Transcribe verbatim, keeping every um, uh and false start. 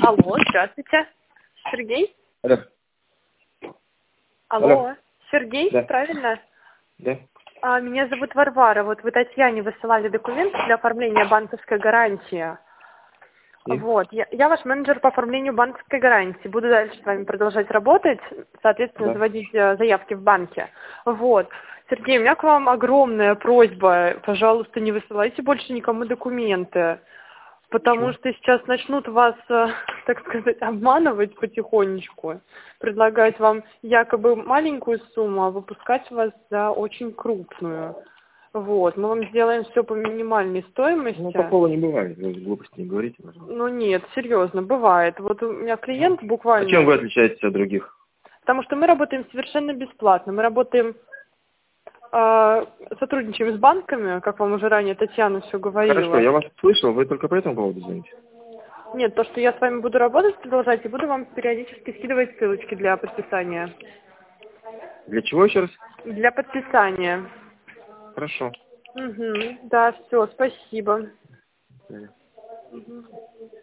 Алло, здравствуйте. Сергей? Алло. Алло, Алло. Сергей, Да. правильно? Да. А, меня зовут Варвара. Вот вы Татьяне высылали документы для оформления банковской гарантии. И? Вот, я, я ваш менеджер по оформлению банковской гарантии. Буду дальше с вами продолжать работать, соответственно, Да. заводить э, заявки в банке. Вот. Сергей, у меня к вам огромная просьба. Пожалуйста, не высылайте больше никому документы. Потому Почему? что сейчас начнут вас, э, так сказать, обманывать потихонечку. Предлагать вам якобы маленькую сумму, а выпускать вас за очень крупную. Вот. Мы вам сделаем все по минимальной стоимости. Ну, такого не бывает. Вы глупости не говорите, пожалуйста. Ну нет, серьезно, бывает. Вот у меня клиент Ну, буквально... а чем вы отличаетесь от других? Потому что мы работаем совершенно бесплатно. Мы работаем, э, сотрудничаем с банками, как вам уже ранее Татьяна все говорила. Хорошо, я вас слышал, вы только по этому поводу звоните? Нет, то, что я с вами буду работать, продолжать, и буду вам периодически скидывать ссылочки для подписания. Для чего еще раз? Для подписания. Хорошо. Угу. Да, все, спасибо. До свидания. Угу.